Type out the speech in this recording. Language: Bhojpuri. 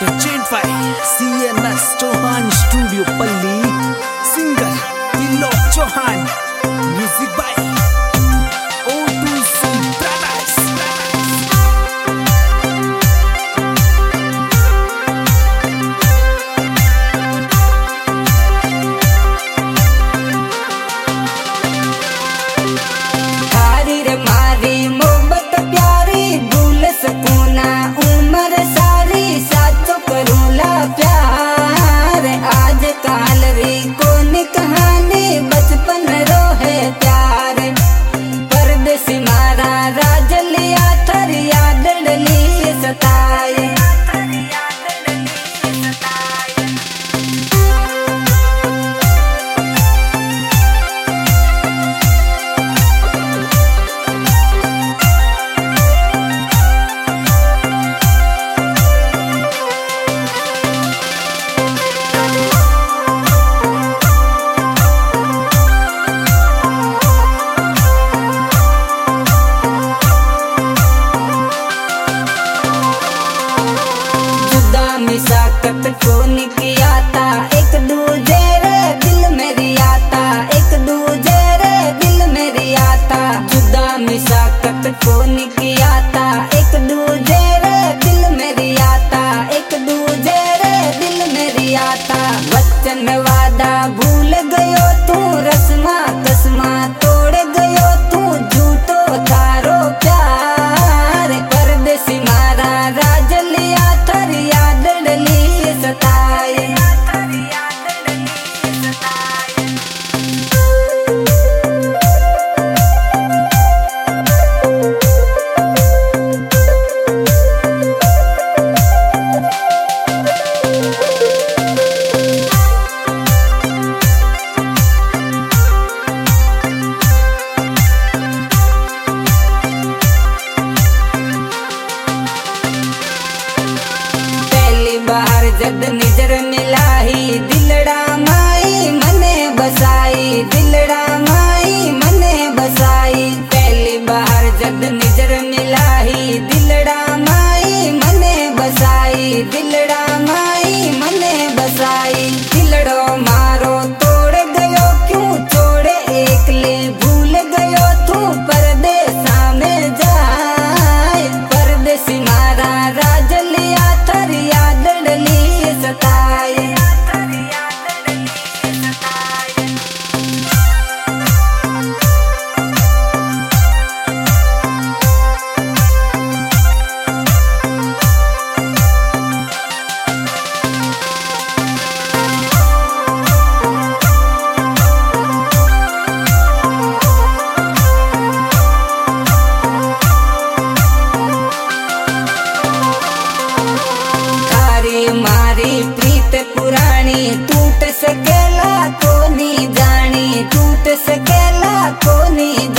Presented CMS Chauhan Studio Palli. Singer Tilok Chauhan. Music by O2C Brothers. थारी रे मारी मोहब्बत प्यारी भूल सकूं ना उम्र सारी साचो करूला प्यार आज काल री कौन कहानी बचपन रो है प्यार परदेसी मारा राज लिया थर याद डली सताए मिसाकत कौन किया था एक दूजे रे दिल मेरी आता एक दूजे रे दिल मेरी आता जुदा मिसाकत कौन किया था एक दूजे रे दिल मेरी आता एक दूजे रे दिल मेरी आता वचन वादा भूल गयो तू रस्मा कसमा तोड़ गयो तू झूठो थारो प्यार परदेसी मारा राज लिया थर याद सताए बाहर जद निजर मिलाई दिलड़ा माई मने बसाई दिलड़ा माई मने बसाई पहली बाहर जद निजर मिलाई दिलड़ा माई मने बसाई दिलड़ा माई मने बसाई दिलड़ो मारो तोड़ गयो क्यों छोड़े एकले भूल गयो तू परदेसा में जाए परदेसी मारा राज लिया थर याद सताए मारी प्रीत पुरानी टूट सकेला कोनी जानी टूट सकेला कोनी